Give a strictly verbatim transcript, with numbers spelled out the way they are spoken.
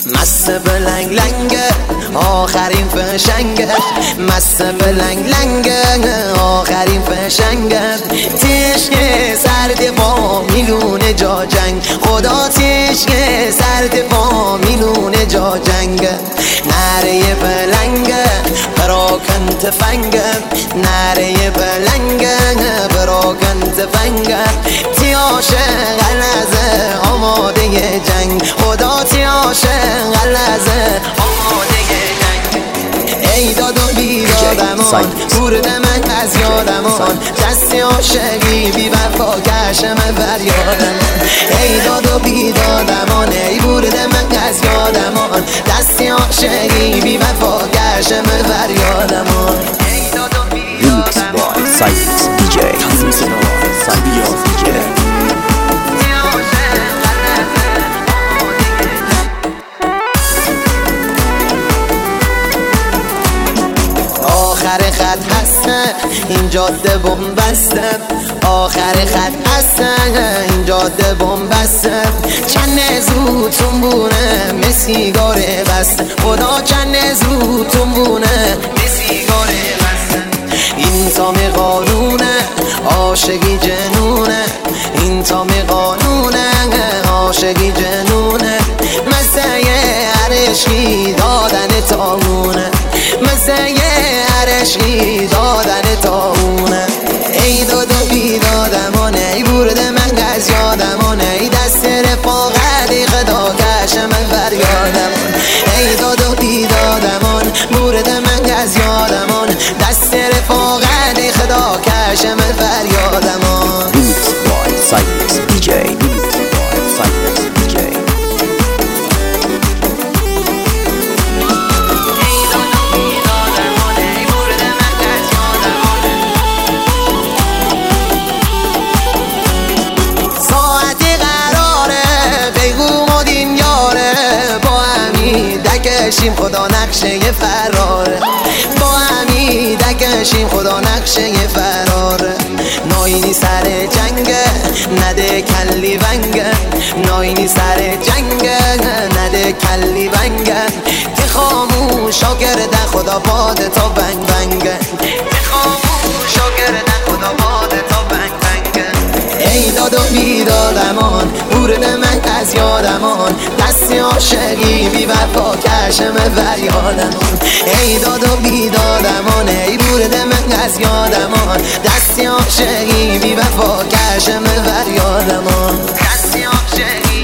مست بلنگ لنگه آخرین فشنگه، مست بلنگ لنگه آخرین فشنگه. تشک سرد با میلون جا جنگ، خدا تشک سرد با میلون جا جنگ. نره بلنگه براکن تفنگه، نره بلنگه براکن تفنگه. تیاش غلزه آماده جنگ، خدا تیاش غلزه آماده جنگ. ای داد و بیدادمان برد من از یادمان، دست عاشقی بی وفا کشم فریادمان. ای داد و بیدادمان ای برد من از یادمان، دست عاشقی بی وفا کشم فریادمان. ای داد و بیدادمان سایکس دی جی سایکس دی جی. آخر خط هستن این جاده بنبسته، آخر خط هستن این جاده بنبسته. چند زودتون بونه مسیگاره بسته، خدا چند زودتون بونه مسیگاره بسته. این تام قانونه عاشقی جنونه، این تام قانونه عاشقی جنونه. مزه عرشقی دادن تامونه، مزه عرشقی دادن تامونه. ای داد و بیدادمان ای برد من از یادمان، ای دست رفاقتی خدا کشم فریادمان. ای داد و بیدادمان برد من از یادمان، دست رفاقتی خدا کشم فریادمان. Beats by Sykes دی جی. Beats by Sykes دی جی. دکشیم خدا نقشه فراره، با همی دکشیم خدا نقشه فراره. ناینی سر جنگه نده کلی ونگه، ناینی سر جنگه نده کلی ونگه. که خاموشا گرده خدا باده تا بنگ بنگه، که خاموشا گرده خدا باده تا بنگ بنگه. ای داد و بیدادمان برد من از یادمان، دست عاشقی بی وفا کشم فریادمان. ای داد و بیدادمان ای برد من از یادمان، دست عاشقی بی وفا کشم فریادمان، دست عاشقی